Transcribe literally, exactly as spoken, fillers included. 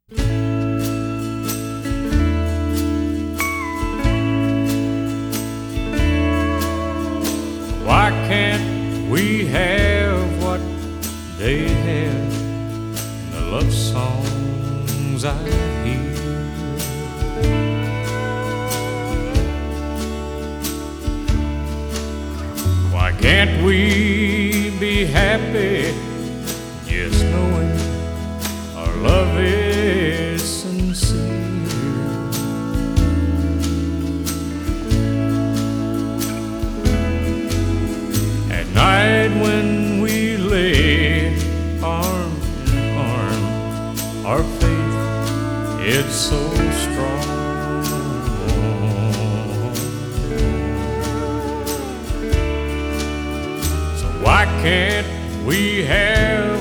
Why can't we have what they have in the love songs I hear? Why can't we be happy just knowing our love is sincere? At night when we lay arm in arm, our faith is so strong. So why can't we have